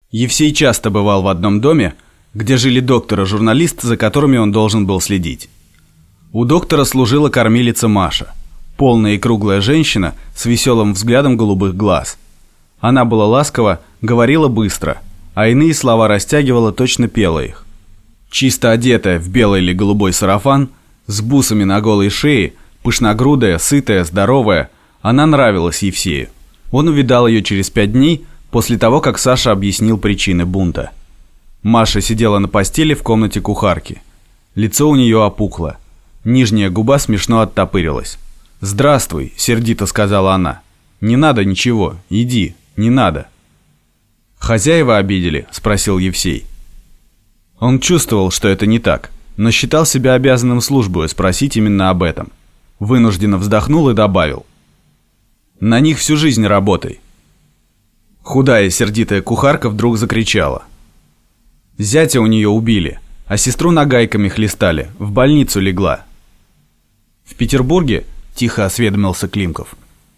Евсей часто бывал в одном доме, где жили доктор и журналист, за которыми он должен был следить. У доктора служила кормилица Маша, полная и круглая женщина с веселым взглядом голубых глаз. Она была ласкова, говорила быстро, а иные слова растягивала, точно пела их. Чисто одетая в белый или голубой сарафан, с бусами на голой шее, пышногрудая, сытая, здоровая, она нравилась Евсею. Он увидал ее через 5 дней после того, как Саша объяснил причины бунта. Маша сидела на постели в комнате кухарки. Лицо у нее опухло. Нижняя губа смешно оттопырилась. «Здравствуй», — сердито сказала она. «Не надо ничего, иди, не надо». «Хозяева обидели?» — спросил Евсей. Он чувствовал, что это не так, но считал себя обязанным службою спросить именно об этом. Вынужденно вздохнул и добавил: «На них всю жизнь работай». Худая сердитая кухарка вдруг закричала. Зятя у нее убили, а сестру нагайками хлестали, в больницу легла. «В Петербурге?» – тихо осведомился Климков.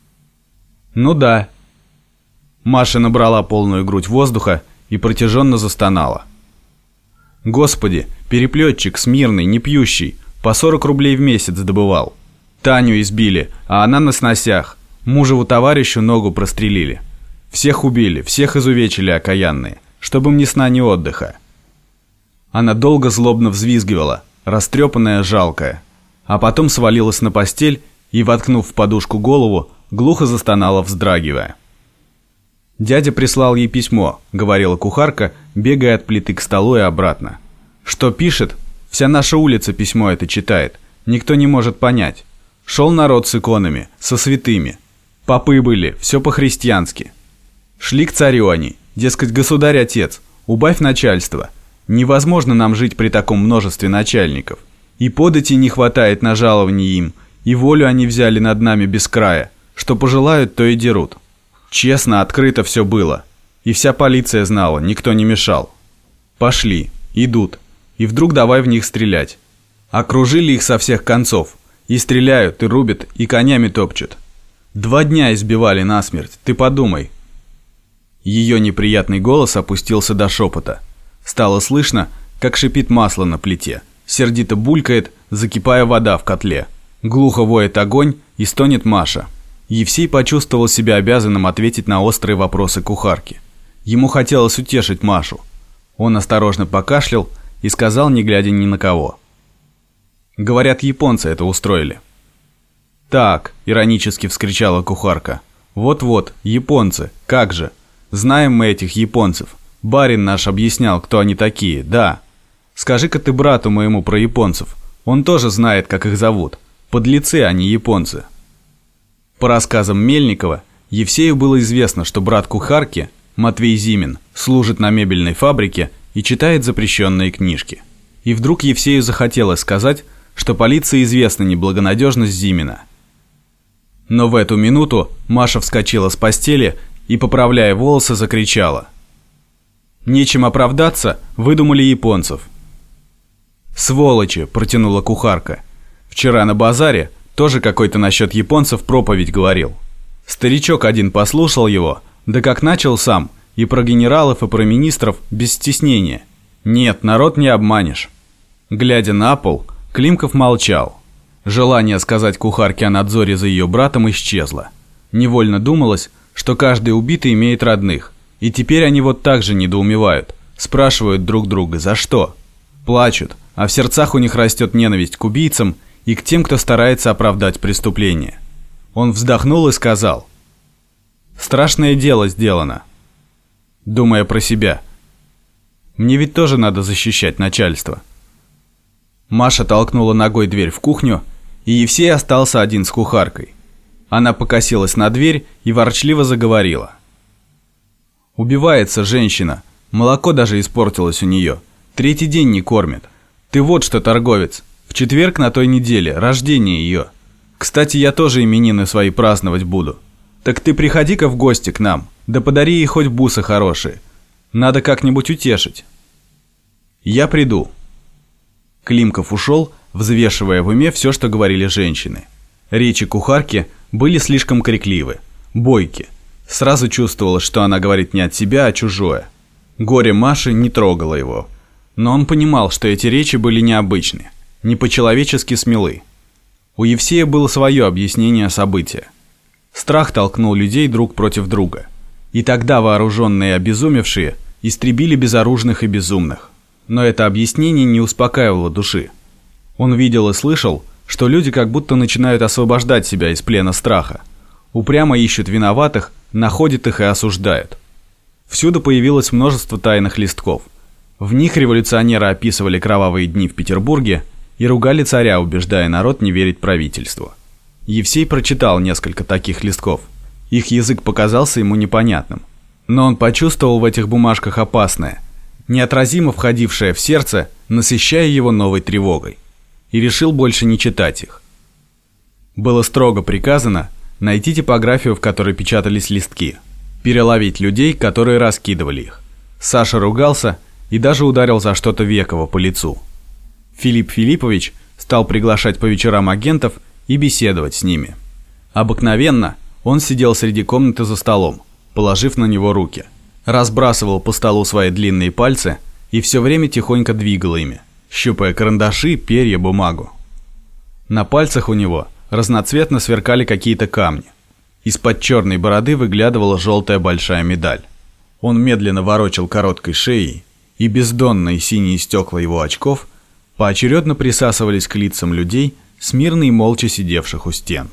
«Ну да». Маша набрала полную грудь воздуха и протяженно застонала. «Господи, переплетчик смирный, не пьющий, по 40 рублей в месяц добывал. Таню избили, а она на сносях. Мужеву товарищу ногу прострелили. Всех убили, всех изувечили окаянные, чтобы мне сна ни отдыха». Она долго злобно взвизгивала, растрепанная, жалкая, а потом свалилась на постель и, воткнув в подушку голову, глухо застонала, вздрагивая. «Дядя прислал ей письмо», — говорила кухарка, бегая от плиты к столу и обратно. «Что пишет? Вся наша улица письмо это читает. Никто не может понять. Шел народ с иконами, со святыми. Попы были, все по-христиански. Шли к царю они, дескать, государь-отец, убавь начальство. Невозможно нам жить при таком множестве начальников. И подати не хватает на жалование им, и волю они взяли над нами без края. Что пожелают, то и дерут. Честно, открыто все было. И вся полиция знала, никто не мешал. Пошли, идут. И вдруг давай в них стрелять. Окружили их со всех концов. И стреляют, и рубят, и конями топчут. 2 дня избивали насмерть, ты подумай». Ее неприятный голос опустился до шепота. Стало слышно, как шипит масло на плите. Сердито булькает, закипая вода в котле. Глухо воет огонь и стонет Маша. Евсей почувствовал себя обязанным ответить на острые вопросы кухарки. Ему хотелось утешить Машу. Он осторожно покашлял и сказал, не глядя ни на кого: «Говорят, японцы это устроили». «Так», — иронически вскричала кухарка. «Вот-вот, японцы, как же. Знаем мы этих японцев. Барин наш объяснял, кто они такие, да. Скажи-ка ты брату моему про японцев. Он тоже знает, как их зовут. Подлецы они, японцы». По рассказам Мельникова, Евсею было известно, что брат кухарки, Матвей Зимин, служит на мебельной фабрике и читает запрещенные книжки. И вдруг Евсею захотелось сказать, что полиции известна неблагонадежность Зимина. Но в эту минуту Маша вскочила с постели и, поправляя волосы, закричала: «Нечем оправдаться, выдумали японцев». «Сволочи!» – протянула кухарка. «Вчера на базаре тоже какой-то насчет японцев проповедь говорил. Старичок один послушал его, да как начал сам, и про генералов, и про министров без стеснения. Нет, народ не обманешь». Глядя на пол, Климков молчал. Желание сказать кухарке о надзоре за ее братом исчезло. Невольно думалось, что каждый убитый имеет родных, и теперь они вот так же недоумевают, спрашивают друг друга, за что. Плачут, а в сердцах у них растет ненависть к убийцам и к тем, кто старается оправдать преступление. Он вздохнул и сказал: «Страшное дело сделано». Думая про себя: «Мне ведь тоже надо защищать начальство». Маша толкнула ногой дверь в кухню, и Евсей остался один с кухаркой. Она покосилась на дверь и ворчливо заговорила: «Убивается женщина, молоко даже испортилось у нее, 3-й день не кормит. Ты вот что, торговец, в четверг на той неделе рождение ее. Кстати, я тоже именины свои праздновать буду. Так ты приходи-ка в гости к нам, да подари ей хоть бусы хорошие. Надо как-нибудь утешить». «Я приду». Климков ушел, взвешивая в уме все, что говорили женщины. Речи кухарки были слишком крикливы, бойки. Сразу чувствовалось, что она говорит не от себя, а чужое. Горе Маши не трогало его, но он понимал, что эти речи были необычны, не по-человечески смелы. У Евсея было свое объяснение события. Страх толкнул людей друг против друга, и тогда вооруженные и обезумевшие истребили безоружных и безумных. Но это объяснение не успокаивало души. Он видел и слышал, что люди как будто начинают освобождать себя из плена страха, упрямо ищут виноватых, находят их и осуждают. Всюду появилось множество тайных листков. В них революционеры описывали кровавые дни в Петербурге и ругали царя, убеждая народ не верить правительству. Евсей прочитал несколько таких листков. Их язык показался ему непонятным. Но он почувствовал в этих бумажках опасное, неотразимо входившее в сердце, насыщая его новой тревогой, и решил больше не читать их. Было строго приказано найти типографию, в которой печатались листки, переловить людей, которые раскидывали их. Саша ругался и даже ударил за что-то Векова по лицу. Филипп Филиппович стал приглашать по вечерам агентов и беседовать с ними. Обыкновенно он сидел среди комнаты за столом, положив на него руки, разбрасывал по столу свои длинные пальцы и все время тихонько двигал ими, щупая карандаши, перья, бумагу. На пальцах у него разноцветно сверкали какие-то камни. Из-под черной бороды выглядывала желтая большая медаль. Он медленно ворочал короткой шеей, и бездонные синие стекла его очков поочередно присасывались к лицам людей, смирно и молча сидевших у стен.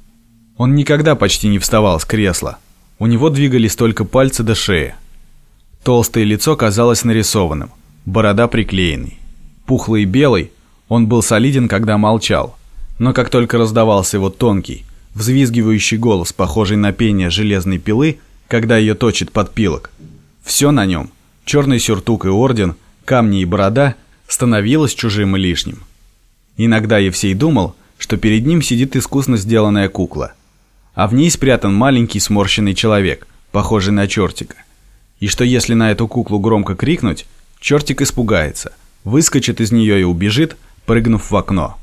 Он никогда почти не вставал с кресла. У него двигались только пальцы до шеи. Толстое лицо казалось нарисованным, борода приклеенной. Пухлый и белый, он был солиден, когда молчал, но как только раздавался его тонкий, взвизгивающий голос, похожий на пение железной пилы, когда ее точит подпилок, все на нем, черный сюртук и орден, камни и борода, становилось чужим и лишним. Иногда Евсей думал, что перед ним сидит искусно сделанная кукла, а в ней спрятан маленький сморщенный человек, похожий на чертика, и что если на эту куклу громко крикнуть, чертик испугается, выскочит из нее и убежит, прыгнув в окно.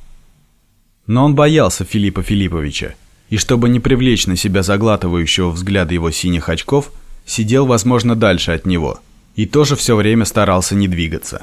Но он боялся Филиппа Филипповича, и чтобы не привлечь на себя заглатывающего взгляда его синих очков, сидел, возможно, дальше от него, и тоже все время старался не двигаться.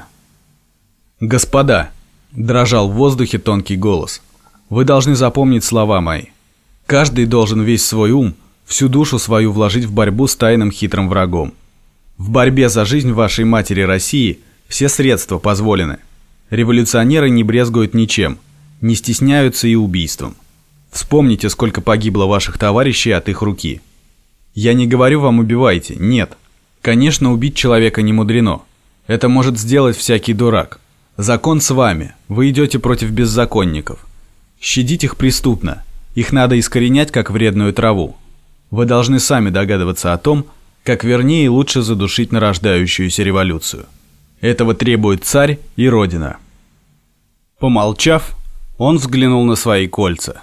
«Господа!» – дрожал в воздухе тонкий голос. «Вы должны запомнить слова мои. Каждый должен весь свой ум, всю душу свою вложить в борьбу с тайным хитрым врагом. В борьбе за жизнь вашей матери России все средства позволены. Революционеры не брезгуют ничем, не стесняются и убийством. Вспомните, сколько погибло ваших товарищей от их руки. Я не говорю вам убивайте, нет. Конечно, убить человека не мудрено. Это может сделать всякий дурак. Закон с вами, вы идете против беззаконников. Щадить их преступно, их надо искоренять, как вредную траву. Вы должны сами догадываться о том, как вернее и лучше задушить нарождающуюся революцию. Этого требует царь и Родина». Помолчав, он взглянул на свои кольца.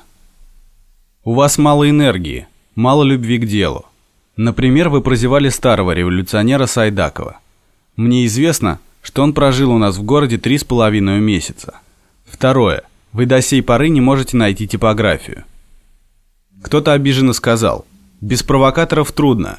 «У вас мало энергии, мало любви к делу. Например, вы прозевали старого революционера Сайдакова. Мне известно, что он прожил у нас в городе 3,5 месяца. Второе. Вы до сей поры не можете найти типографию». Кто-то обиженно сказал: «Без провокаторов трудно».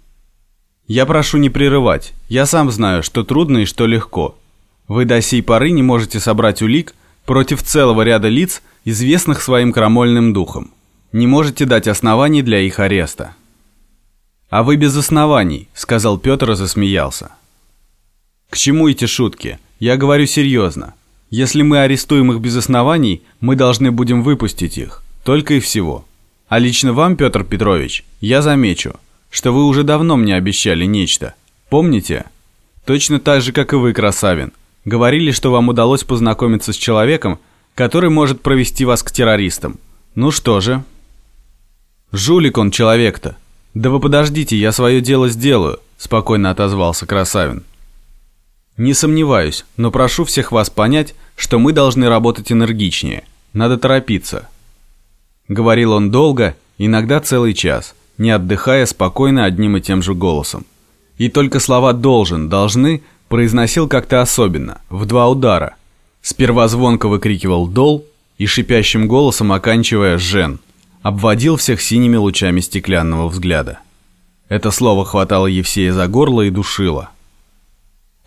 Я прошу не прерывать, я сам знаю, что трудно и что легко. Вы до сей поры не можете собрать улик против целого ряда лиц, известных своим крамольным духом. Не можете дать оснований для их ареста. «А вы без оснований», — сказал Петр и засмеялся. «К чему эти шутки? Я говорю серьезно. Если мы арестуем их без оснований, мы должны будем выпустить их, только и всего. А лично вам, Петр Петрович, я замечу, что вы уже давно мне обещали нечто. Помните? Точно так же, как и вы, Красавин. Говорили, что вам удалось познакомиться с человеком, который может провести вас к террористам. Ну что же?» «Жулик он человек-то». «Да вы подождите, я свое дело сделаю», – спокойно отозвался Красавин. «Не сомневаюсь, но прошу всех вас понять, что мы должны работать энергичнее. Надо торопиться». Говорил он долго, иногда целый час, не отдыхая, спокойно одним и тем же голосом. И только слова «должен», «должны» произносил как-то особенно, в 2 удара. Сперва звонко выкрикивал «дол» и шипящим голосом, оканчивая «жен», обводил всех синими лучами стеклянного взгляда. Это слово хватало Евсея за горло и душило.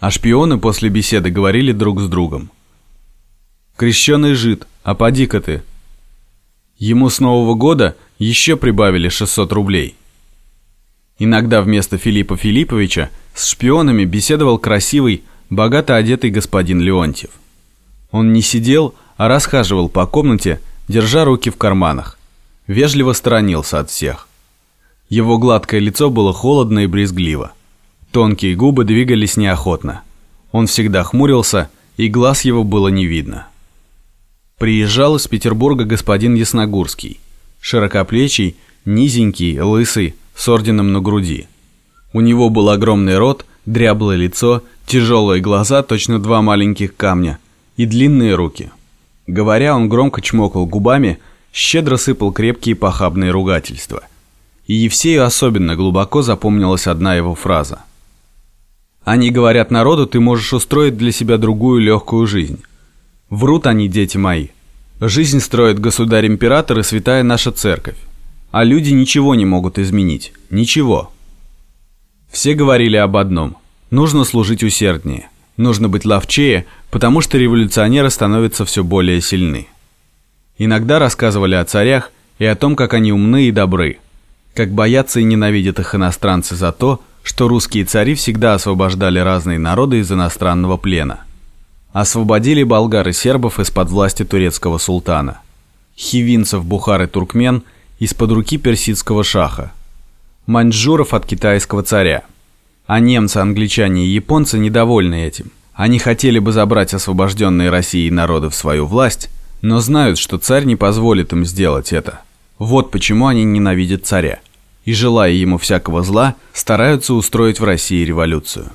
А шпионы после беседы говорили друг с другом: «Крещеный жид, а поди-ка ты». Ему с Нового года еще прибавили 600 рублей. Иногда вместо Филиппа Филипповича с шпионами беседовал красивый, богато одетый господин Леонтьев. Он не сидел, а расхаживал по комнате, держа руки в карманах. Вежливо сторонился от всех. Его гладкое лицо было холодно и брезгливо. Тонкие губы двигались неохотно. Он всегда хмурился, и глаз его было не видно. Приезжал из Петербурга господин Ясногурский, широкоплечий, низенький, лысый, с орденом на груди. У него был огромный рот, дряблое лицо, тяжелые глаза, точно два маленьких камня, и длинные руки. Говоря, он громко чмокал губами, щедро сыпал крепкие похабные ругательства. И Евсею особенно глубоко запомнилась одна его фраза. «Они говорят народу, ты можешь устроить для себя другую легкую жизнь. Врут они, дети мои. Жизнь строит государь-император и святая наша церковь. А люди ничего не могут изменить. Ничего». Все говорили об одном. Нужно служить усерднее. Нужно быть ловчее, потому что революционеры становятся все более сильны. Иногда рассказывали о царях и о том, как они умны и добры, как боятся и ненавидят их иностранцы за то, что русские цари всегда освобождали разные народы из иностранного плена. Освободили болгар и сербов из-под власти турецкого султана, хивинцев, бухар и туркмен из-под руки персидского шаха, маньчжуров от китайского царя. А немцы, англичане и японцы недовольны этим. Они хотели бы забрать освобожденные Россией народы в свою власть, но знают, что царь не позволит им сделать это. Вот почему они ненавидят царя. И, желая ему всякого зла, стараются устроить в России революцию.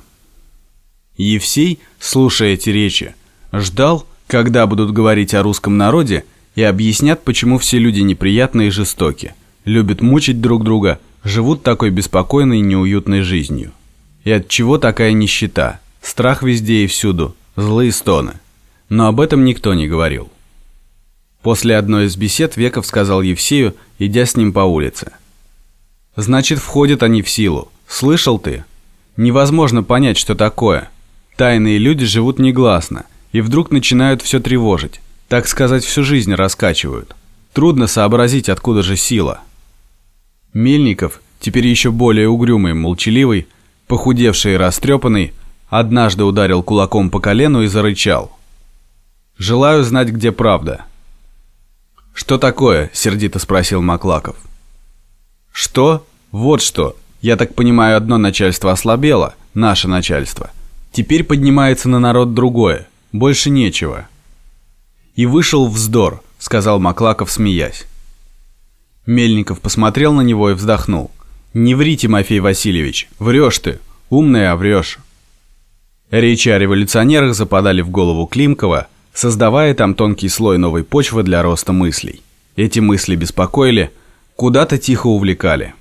Евсей, слушая эти речи, ждал, когда будут говорить о русском народе и объяснят, почему все люди неприятны и жестоки, любят мучить друг друга, живут такой беспокойной и неуютной жизнью. И отчего такая нищета, страх везде и всюду, злые стоны. Но об этом никто не говорил. После одной из бесед Веков сказал Евсею, идя с ним по улице: «Значит, входят они в силу. Слышал ты? Невозможно понять, что такое. Тайные люди живут негласно, и вдруг начинают все тревожить, так сказать, всю жизнь раскачивают. Трудно сообразить, откуда же сила». Мельников, теперь еще более угрюмый и молчаливый, похудевший и растрепанный, однажды ударил кулаком по колену и зарычал: «Желаю знать, где правда». «Что такое?» — сердито спросил Маклаков. «Что? Вот что. Я так понимаю, одно начальство ослабело, наше начальство. Теперь поднимается на народ другое. Больше нечего». «И вышел вздор», — сказал Маклаков, смеясь. Мельников посмотрел на него и вздохнул. «Не ври, Тимофей Васильевич, врешь ты, умный, а врешь». Речи о революционерах западали в голову Климкова, создавая там тонкий слой новой почвы для роста мыслей. Эти мысли беспокоили, куда-то тихо увлекали.